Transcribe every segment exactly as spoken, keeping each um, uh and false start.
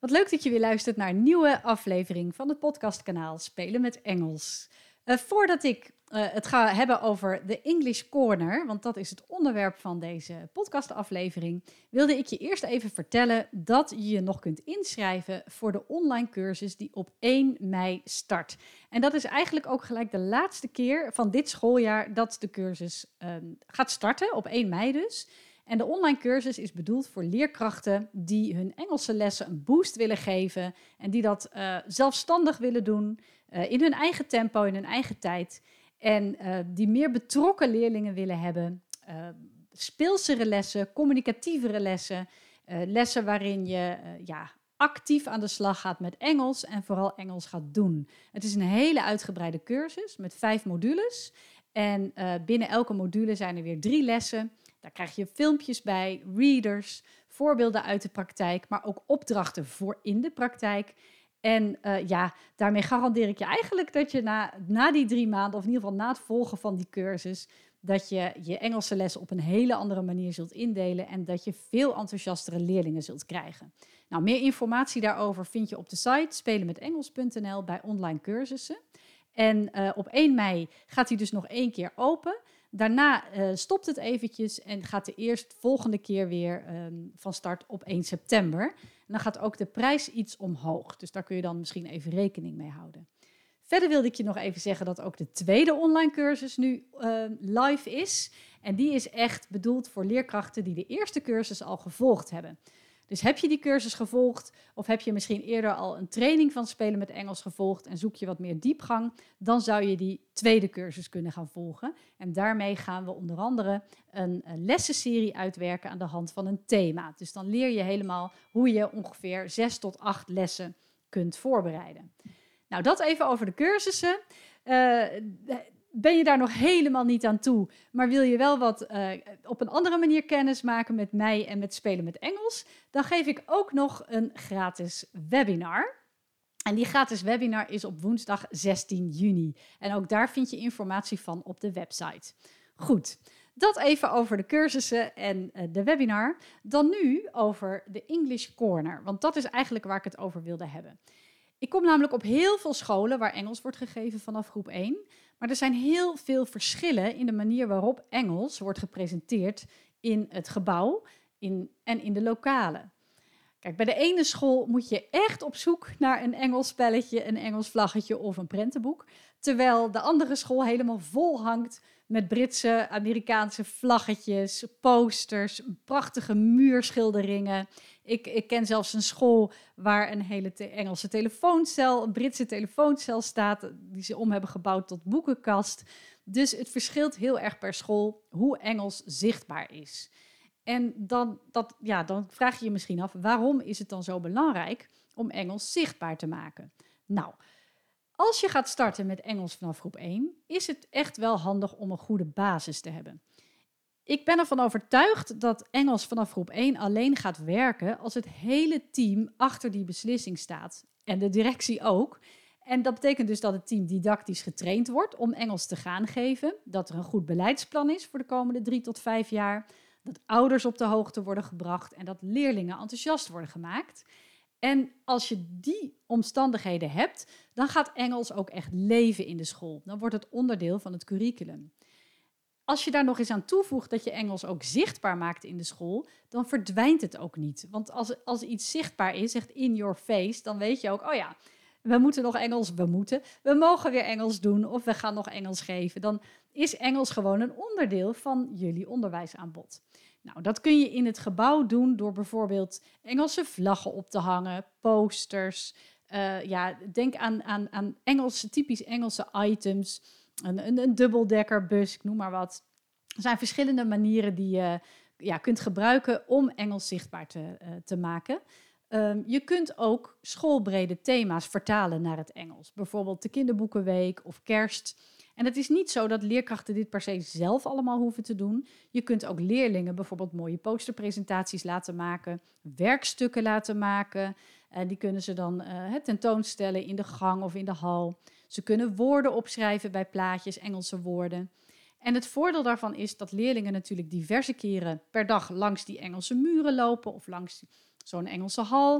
Wat leuk dat je weer luistert naar een nieuwe aflevering van het podcastkanaal Spelen met Engels. Uh, voordat ik uh, het ga hebben over de English Corner, want dat is het onderwerp van deze podcastaflevering, wilde ik je eerst even vertellen dat je je nog kunt inschrijven voor de online cursus die op één mei start. En dat is eigenlijk ook gelijk de laatste keer van dit schooljaar dat de cursus uh, gaat starten, op één mei dus. En de online cursus is bedoeld voor leerkrachten die hun Engelse lessen een boost willen geven en die dat uh, zelfstandig willen doen, uh, in hun eigen tempo, in hun eigen tijd. En uh, die meer betrokken leerlingen willen hebben, uh, speelsere lessen, communicatievere lessen, uh, lessen waarin je uh, ja, actief aan de slag gaat met Engels en vooral Engels gaat doen. Het is een hele uitgebreide cursus met vijf modules en uh, binnen elke module zijn er weer drie lessen. Daar krijg je filmpjes bij, readers, voorbeelden uit de praktijk, maar ook opdrachten voor in de praktijk. En uh, ja, daarmee garandeer ik je eigenlijk dat je na, na die drie maanden, of in ieder geval na het volgen van die cursus, dat je je Engelse les op een hele andere manier zult indelen en dat je veel enthousiastere leerlingen zult krijgen. Nou, meer informatie daarover vind je op de site spelenmetengels punt n l bij online cursussen. En uh, op één mei gaat hij dus nog één keer open. Daarna uh, stopt het eventjes en gaat de eerst volgende keer weer um, van start op één september. En dan gaat ook de prijs iets omhoog. Dus daar kun je dan misschien even rekening mee houden. Verder wilde ik je nog even zeggen dat ook de tweede online cursus nu uh, live is. En die is echt bedoeld voor leerkrachten die de eerste cursus al gevolgd hebben. Dus heb je die cursus gevolgd of heb je misschien eerder al een training van Spelen met Engels gevolgd en zoek je wat meer diepgang, dan zou je die tweede cursus kunnen gaan volgen. En daarmee gaan we onder andere een, een lessenserie uitwerken aan de hand van een thema. Dus dan leer je helemaal hoe je ongeveer zes tot acht lessen kunt voorbereiden. Nou, dat even over de cursussen. Uh, Ben je daar nog helemaal niet aan toe, maar wil je wel wat uh, op een andere manier kennis maken met mij en met Spelen met Engels, dan geef ik ook nog een gratis webinar. En die gratis webinar is op woensdag zestien juni. En ook daar vind je informatie van op de website. Goed, dat even over de cursussen en uh, de webinar. Dan nu over de English Corner, want dat is eigenlijk waar ik het over wilde hebben. Ik kom namelijk op heel veel scholen waar Engels wordt gegeven vanaf groep één. Maar er zijn heel veel verschillen in de manier waarop Engels wordt gepresenteerd in het gebouw in, en in de lokalen. Kijk, bij de ene school moet je echt op zoek naar een Engels spelletje, een Engels vlaggetje of een prentenboek. Terwijl de andere school helemaal vol hangt met Britse, Amerikaanse vlaggetjes, posters, prachtige muurschilderingen. Ik, ik ken zelfs een school waar een hele te- Engelse telefooncel, een Britse telefooncel staat, die ze om hebben gebouwd tot boekenkast. Dus het verschilt heel erg per school hoe Engels zichtbaar is. En dan, dat, ja, dan vraag je je misschien af, waarom is het dan zo belangrijk om Engels zichtbaar te maken? Nou, als je gaat starten met Engels vanaf groep één, is het echt wel handig om een goede basis te hebben. Ik ben ervan overtuigd dat Engels vanaf groep één alleen gaat werken als het hele team achter die beslissing staat. En de directie ook. En dat betekent dus dat het team didactisch getraind wordt om Engels te gaan geven. Dat er een goed beleidsplan is voor de komende drie tot vijf jaar. Dat ouders op de hoogte worden gebracht en dat leerlingen enthousiast worden gemaakt. En als je die omstandigheden hebt, dan gaat Engels ook echt leven in de school. Dan wordt het onderdeel van het curriculum. Als je daar nog eens aan toevoegt dat je Engels ook zichtbaar maakt in de school, dan verdwijnt het ook niet. Want als, als iets zichtbaar is, echt in your face, dan weet je ook, oh ja, we moeten nog Engels, we moeten, we mogen weer Engels doen of we gaan nog Engels geven. Dan is Engels gewoon een onderdeel van jullie onderwijsaanbod. Nou, dat kun je in het gebouw doen door bijvoorbeeld Engelse vlaggen op te hangen, posters. Uh, ja, denk aan, aan, aan Engelse, typisch Engelse items, een, een, een dubbeldekkerbus, ik noem maar wat. Er zijn verschillende manieren die je ja, kunt gebruiken om Engels zichtbaar te, uh, te maken. Um, je kunt ook schoolbrede thema's vertalen naar het Engels. Bijvoorbeeld de kinderboekenweek of kerst. En het is niet zo dat leerkrachten dit per se zelf allemaal hoeven te doen. Je kunt ook leerlingen bijvoorbeeld mooie posterpresentaties laten maken, werkstukken laten maken. En die kunnen ze dan uh, tentoonstellen in de gang of in de hal. Ze kunnen woorden opschrijven bij plaatjes, Engelse woorden. En het voordeel daarvan is dat leerlingen natuurlijk diverse keren per dag langs die Engelse muren lopen of langs zo'n Engelse hal.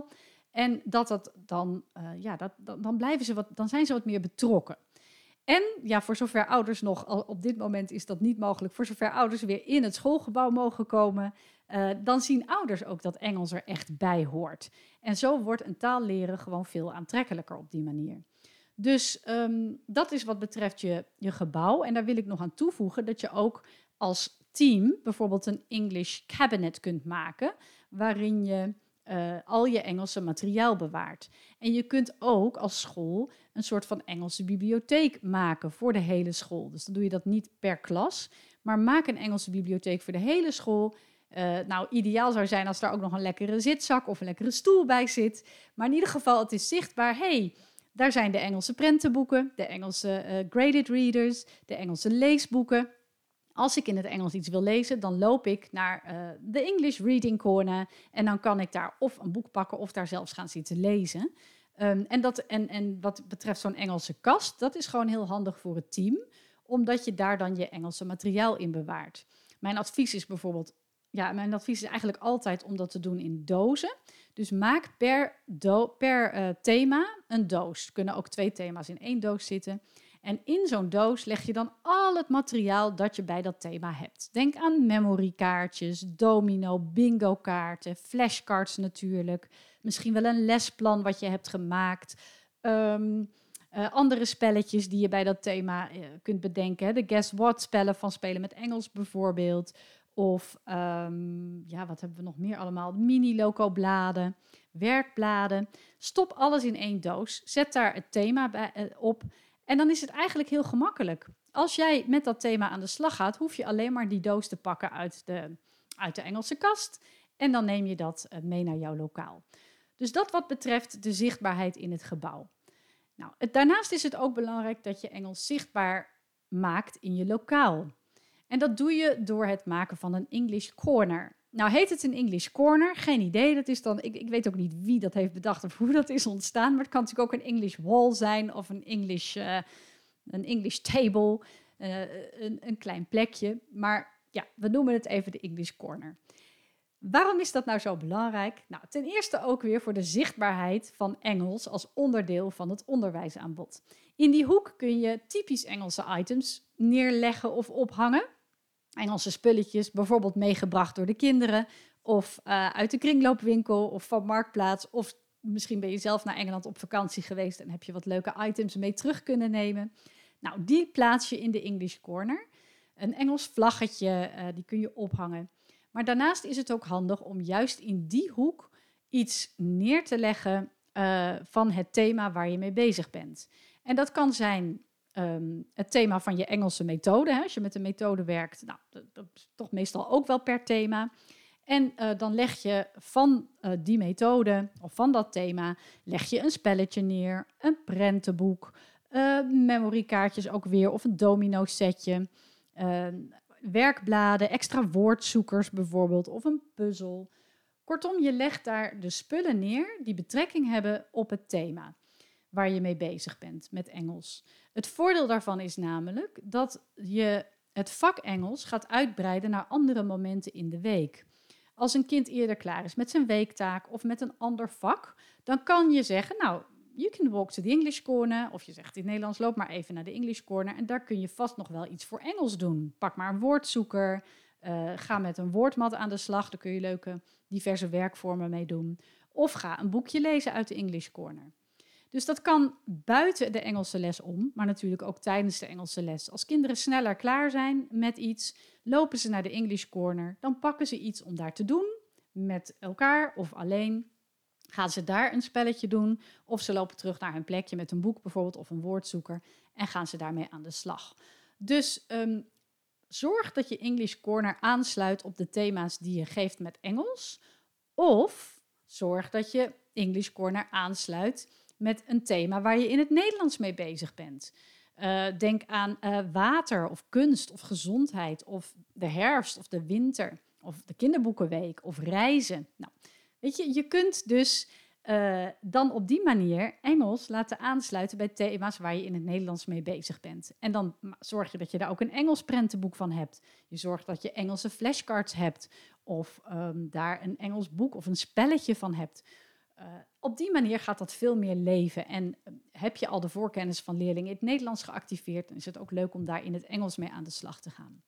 En dat dat dan, uh, ja, dat, dan, dan, blijven ze wat, dan zijn ze wat meer betrokken. En ja, voor zover ouders nog, al op dit moment is dat niet mogelijk, voor zover ouders weer in het schoolgebouw mogen komen, uh, dan zien ouders ook dat Engels er echt bij hoort. En zo wordt een taal leren gewoon veel aantrekkelijker op die manier. Dus um, dat is wat betreft je, je gebouw. En daar wil ik nog aan toevoegen dat je ook als team bijvoorbeeld een English cabinet kunt maken, waarin je uh, al je Engelse materiaal bewaart. En je kunt ook als school een soort van Engelse bibliotheek maken voor de hele school. Dus dan doe je dat niet per klas, maar maak een Engelse bibliotheek voor de hele school. Uh, nou, ideaal zou zijn als daar ook nog een lekkere zitzak of een lekkere stoel bij zit. Maar in ieder geval, het is zichtbaar, hey, daar zijn de Engelse prentenboeken, de Engelse uh, graded readers, de Engelse leesboeken. Als ik in het Engels iets wil lezen, dan loop ik naar uh, de English Reading Corner en dan kan ik daar of een boek pakken of daar zelfs gaan zitten lezen. Um, en, dat, en, en wat betreft zo'n Engelse kast, dat is gewoon heel handig voor het team, omdat je daar dan je Engelse materiaal in bewaart. Mijn advies is bijvoorbeeld, ja, mijn advies is eigenlijk altijd om dat te doen in dozen. Dus maak per, do- per uh, thema een doos. Er kunnen ook twee thema's in één doos zitten. En in zo'n doos leg je dan al het materiaal dat je bij dat thema hebt. Denk aan memorykaartjes, domino, bingo kaarten, flashcards natuurlijk. Misschien wel een lesplan wat je hebt gemaakt. Um, uh, andere spelletjes die je bij dat thema uh, kunt bedenken. De Guess What spellen van Spelen met Engels bijvoorbeeld. Of, um, ja, wat hebben we nog meer allemaal? Mini-loco-bladen, werkbladen. Stop alles in één doos. Zet daar het thema bij, uh, op. En dan is het eigenlijk heel gemakkelijk. Als jij met dat thema aan de slag gaat, hoef je alleen maar die doos te pakken uit de, uit de Engelse kast. En dan neem je dat uh, mee naar jouw lokaal. Dus dat wat betreft de zichtbaarheid in het gebouw. Nou, het, daarnaast is het ook belangrijk dat je Engels zichtbaar maakt in je lokaal. En dat doe je door het maken van een English Corner. Nou heet het een English Corner, geen idee. Dat is dan, ik, ik weet ook niet wie dat heeft bedacht of hoe dat is ontstaan. Maar het kan natuurlijk ook een English Wall zijn of een English, uh, een English Table, uh, een, een klein plekje. Maar ja, we noemen het even de English Corner. Waarom is dat nou zo belangrijk? Nou, ten eerste ook weer voor de zichtbaarheid van Engels als onderdeel van het onderwijsaanbod. In die hoek kun je typisch Engelse items neerleggen of ophangen. Engelse spulletjes, bijvoorbeeld meegebracht door de kinderen of uh, uit de kringloopwinkel of van Marktplaats. Of misschien ben je zelf naar Engeland op vakantie geweest en heb je wat leuke items mee terug kunnen nemen. Nou, die plaats je in de English Corner. Een Engels vlaggetje, uh, die kun je ophangen. Maar daarnaast is het ook handig om juist in die hoek iets neer te leggen uh, van het thema waar je mee bezig bent. En dat kan zijn um, het thema van je Engelse methode. Hè? Als je met een methode werkt, nou, dat, dat is toch meestal ook wel per thema. En uh, dan leg je van uh, die methode of van dat thema, leg je een spelletje neer, een prentenboek, uh, memorykaartjes ook weer of een domino setje, uh, werkbladen, extra woordzoekers bijvoorbeeld of een puzzel. Kortom, je legt daar de spullen neer die betrekking hebben op het thema waar je mee bezig bent met Engels. Het voordeel daarvan is namelijk dat je het vak Engels gaat uitbreiden naar andere momenten in de week. Als een kind eerder klaar is met zijn weektaak of met een ander vak, dan kan je zeggen, nou, you can walk to the English Corner. Of je zegt in het Nederlands, loop maar even naar de English Corner. En daar kun je vast nog wel iets voor Engels doen. Pak maar een woordzoeker. Uh, ga met een woordmat aan de slag. Daar kun je leuke diverse werkvormen mee doen. Of ga een boekje lezen uit de English Corner. Dus dat kan buiten de Engelse les om, maar natuurlijk ook tijdens de Engelse les. Als kinderen sneller klaar zijn met iets, lopen ze naar de English Corner. Dan pakken ze iets om daar te doen, met elkaar of alleen. Gaan ze daar een spelletje doen of ze lopen terug naar hun plekje met een boek bijvoorbeeld of een woordzoeker en gaan ze daarmee aan de slag. Dus um, zorg dat je English Corner aansluit op de thema's die je geeft met Engels. Of zorg dat je English Corner aansluit met een thema waar je in het Nederlands mee bezig bent. Uh, denk aan uh, water of kunst of gezondheid of de herfst of de winter of de kinderboekenweek of reizen. Nou, weet je, je kunt dus uh, dan op die manier Engels laten aansluiten bij thema's waar je in het Nederlands mee bezig bent. En dan zorg je dat je daar ook een Engels prentenboek van hebt. Je zorgt dat je Engelse flashcards hebt of um, daar een Engels boek of een spelletje van hebt. uh, op die manier gaat dat veel meer leven. En uh, heb je al de voorkennis van leerlingen in het Nederlands geactiveerd, dan is het ook leuk om daar in het Engels mee aan de slag te gaan.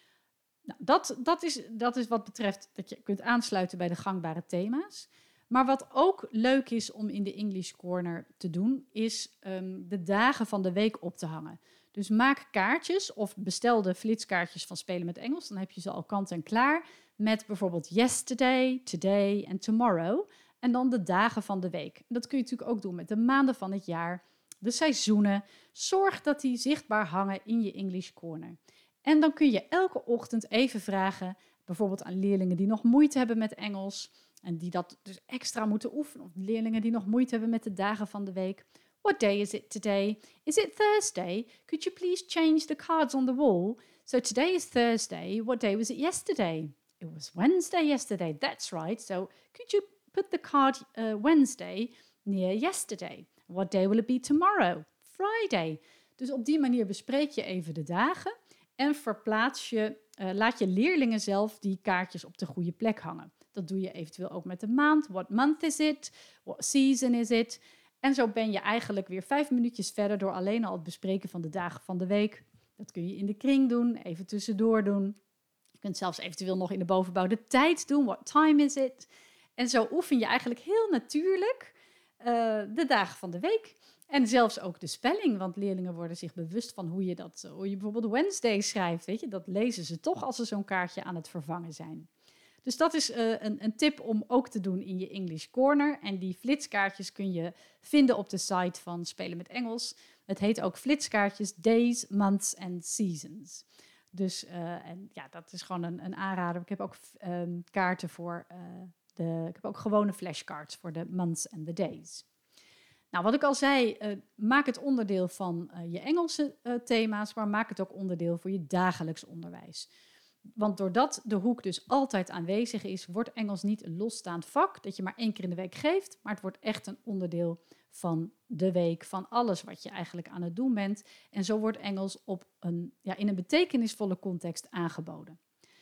Nou, dat, dat, is, dat is wat betreft dat je kunt aansluiten bij de gangbare thema's. Maar wat ook leuk is om in de English Corner te doen, is um, de dagen van de week op te hangen. Dus maak kaartjes of bestel de flitskaartjes van Spelen met Engels. Dan heb je ze al kant en klaar met bijvoorbeeld yesterday, today en tomorrow. En dan de dagen van de week. En dat kun je natuurlijk ook doen met de maanden van het jaar, de seizoenen. Zorg dat die zichtbaar hangen in je English Corner. En dan kun je elke ochtend even vragen, bijvoorbeeld aan leerlingen die nog moeite hebben met Engels en die dat dus extra moeten oefenen, of leerlingen die nog moeite hebben met de dagen van de week. What day is it today? Is it Thursday? Could you please change the cards on the wall? So today is Thursday. What day was it yesterday? It was Wednesday yesterday. That's right. So could you put the card uh, Wednesday near yesterday? What day will it be tomorrow? Friday. Dus op die manier bespreek je even de dagen en verplaats je, uh, laat je leerlingen zelf die kaartjes op de goede plek hangen. Dat doe je eventueel ook met de maand. What month is it? What season is it? En zo ben je eigenlijk weer vijf minuutjes verder door alleen al het bespreken van de dagen van de week. Dat kun je in de kring doen, even tussendoor doen. Je kunt zelfs eventueel nog in de bovenbouw de tijd doen. What time is it? En zo oefen je eigenlijk heel natuurlijk uh, de dagen van de week. En zelfs ook de spelling, want leerlingen worden zich bewust van hoe je, dat, hoe je bijvoorbeeld Wednesday schrijft. Weet je? Dat lezen ze toch als ze zo'n kaartje aan het vervangen zijn. Dus dat is uh, een, een tip om ook te doen in je English Corner. En die flitskaartjes kun je vinden op de site van Spelen met Engels. Het heet ook flitskaartjes Days, Months and Seasons. Dus uh, en ja, dat is gewoon een, een aanrader. Ik heb ook um, kaarten voor uh, de... Ik heb ook gewone flashcards voor de months and the days. Nou, wat ik al zei, uh, maak het onderdeel van uh, je Engelse uh, thema's, maar maak het ook onderdeel voor je dagelijks onderwijs. Want doordat de hoek dus altijd aanwezig is, wordt Engels niet een losstaand vak dat je maar één keer in de week geeft, maar het wordt echt een onderdeel van de week, van alles wat je eigenlijk aan het doen bent. En zo wordt Engels op een, ja, in een betekenisvolle context aangeboden.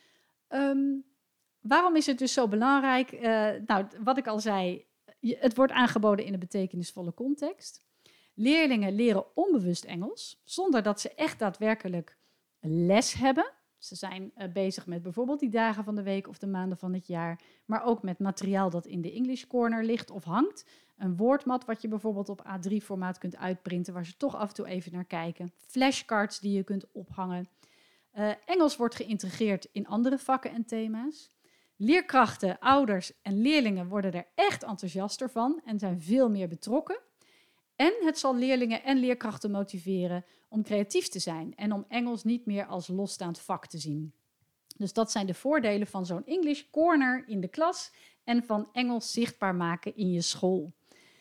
Um, waarom is het dus zo belangrijk? Uh, nou, wat ik al zei, het wordt aangeboden in een betekenisvolle context. Leerlingen leren onbewust Engels, zonder dat ze echt daadwerkelijk les hebben. Ze zijn uh, bezig met bijvoorbeeld die dagen van de week of de maanden van het jaar, maar ook met materiaal dat in de English Corner ligt of hangt. Een woordmat wat je bijvoorbeeld op A drie formaat kunt uitprinten, waar ze toch af en toe even naar kijken. Flashcards die je kunt ophangen. Uh, Engels wordt geïntegreerd in andere vakken en thema's. Leerkrachten, ouders en leerlingen worden er echt enthousiaster van en zijn veel meer betrokken. En het zal leerlingen en leerkrachten motiveren om creatief te zijn en om Engels niet meer als losstaand vak te zien. Dus dat zijn de voordelen van zo'n English Corner in de klas en van Engels zichtbaar maken in je school.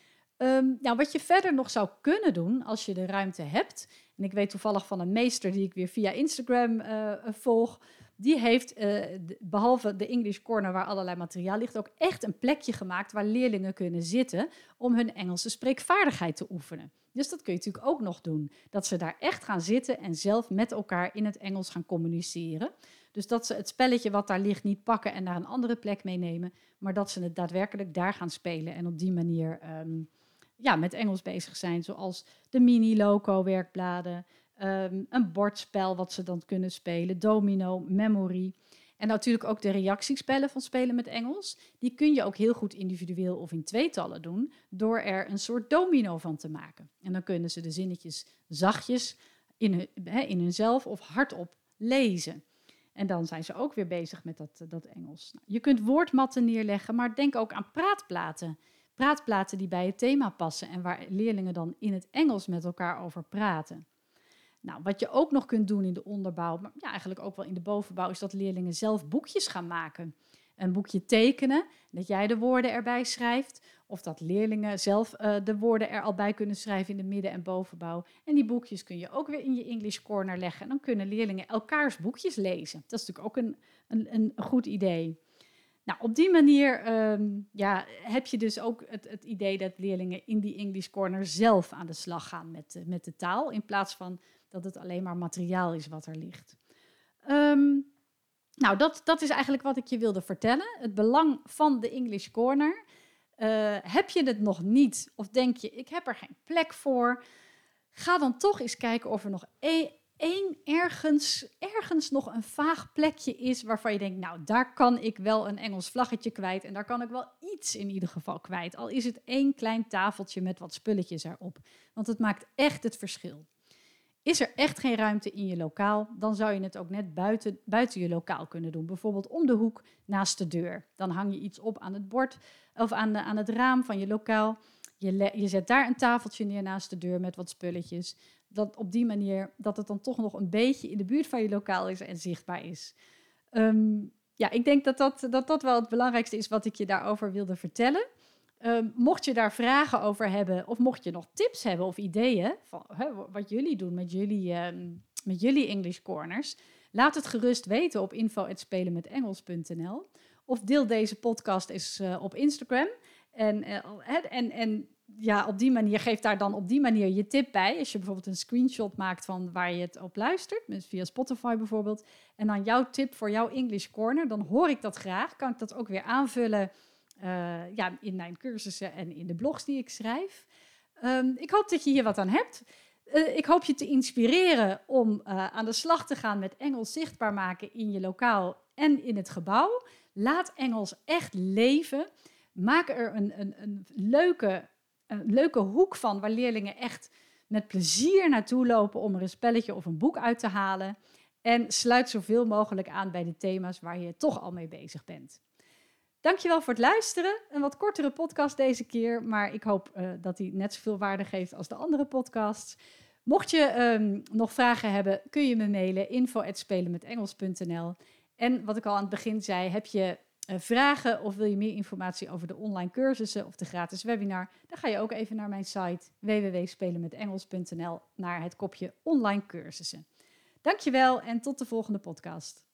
Um, nou, wat je verder nog zou kunnen doen als je de ruimte hebt, en ik weet toevallig van een meester die ik weer via Instagram uh, volg, die heeft, uh, de, behalve de English Corner waar allerlei materiaal ligt, ook echt een plekje gemaakt waar leerlingen kunnen zitten om hun Engelse spreekvaardigheid te oefenen. Dus dat kun je natuurlijk ook nog doen. Dat ze daar echt gaan zitten en zelf met elkaar in het Engels gaan communiceren. Dus dat ze het spelletje wat daar ligt niet pakken en naar een andere plek meenemen, maar dat ze het daadwerkelijk daar gaan spelen en op die manier um, ja, met Engels bezig zijn, zoals de mini-loco-werkbladen, um, een bordspel wat ze dan kunnen spelen, domino, memory. En natuurlijk ook de reactiespellen van Spelen met Engels. Die kun je ook heel goed individueel of in tweetallen doen, door er een soort domino van te maken. En dan kunnen ze de zinnetjes zachtjes in, hun, he, in hunzelf of hardop lezen. En dan zijn ze ook weer bezig met dat, dat Engels. Nou, je kunt woordmatten neerleggen, maar denk ook aan praatplaten. Praatplaten die bij het thema passen en waar leerlingen dan in het Engels met elkaar over praten. Nou, wat je ook nog kunt doen in de onderbouw, maar ja, eigenlijk ook wel in de bovenbouw, is dat leerlingen zelf boekjes gaan maken. Een boekje tekenen, dat jij de woorden erbij schrijft. Of dat leerlingen zelf uh, de woorden er al bij kunnen schrijven in de midden- en bovenbouw. En die boekjes kun je ook weer in je English Corner leggen. En dan kunnen leerlingen elkaars boekjes lezen. Dat is natuurlijk ook een, een, een goed idee. Nou, op die manier um, ja, heb je dus ook het, het idee dat leerlingen in die English Corner zelf aan de slag gaan met, uh, met de taal, in plaats van dat het alleen maar materiaal is wat er ligt. Um, nou, dat, dat is eigenlijk wat ik je wilde vertellen. Het belang van de English Corner. Uh, heb je het nog niet of denk je, ik heb er geen plek voor? Ga dan toch eens kijken of er nog één, één ergens, ergens nog een vaag plekje is waarvan je denkt, nou, daar kan ik wel een Engels vlaggetje kwijt en daar kan ik wel iets in ieder geval kwijt. Al is het één klein tafeltje met wat spulletjes erop. Want het maakt echt het verschil. Is er echt geen ruimte in je lokaal, dan zou je het ook net buiten, buiten je lokaal kunnen doen. Bijvoorbeeld om de hoek naast de deur. Dan hang je iets op aan het bord of aan, de, aan het raam van je lokaal. Je, le- je zet daar een tafeltje neer naast de deur met wat spulletjes. Dat op die manier dat het dan toch nog een beetje in de buurt van je lokaal is en zichtbaar is. Um, ja, ik denk dat dat, dat dat wel het belangrijkste is wat ik je daarover wilde vertellen. Um, mocht je daar vragen over hebben of mocht je nog tips hebben of ideeën van hè, wat jullie doen met jullie, um, met jullie English Corners, laat het gerust weten op info at spelen met engels punt n l of deel deze podcast eens uh, op Instagram en, uh, en, en ja, op die manier geef daar dan op die manier je tip bij. Als je bijvoorbeeld een screenshot maakt van waar je het op luistert, via Spotify bijvoorbeeld, en dan jouw tip voor jouw English Corner, dan hoor ik dat graag, kan ik dat ook weer aanvullen Uh, ja, in mijn cursussen en in de blogs die ik schrijf. Um, ik hoop dat je hier wat aan hebt. Uh, ik hoop je te inspireren om uh, aan de slag te gaan met Engels zichtbaar maken in je lokaal en in het gebouw. Laat Engels echt leven. Maak er een, een, een, leuke, een leuke hoek van waar leerlingen echt met plezier naartoe lopen om er een spelletje of een boek uit te halen. En sluit zoveel mogelijk aan bij de thema's waar je toch al mee bezig bent. Dankjewel voor het luisteren. Een wat kortere podcast deze keer, maar ik hoop uh, dat die net zoveel waarde geeft als de andere podcasts. Mocht je um, nog vragen hebben, kun je me mailen info at spelen met engels punt n l. En wat ik al aan het begin zei, heb je uh, vragen of wil je meer informatie over de online cursussen of de gratis webinar, dan ga je ook even naar mijn site w w w punt spelen met engels punt n l naar het kopje online cursussen. Dankjewel en tot de volgende podcast.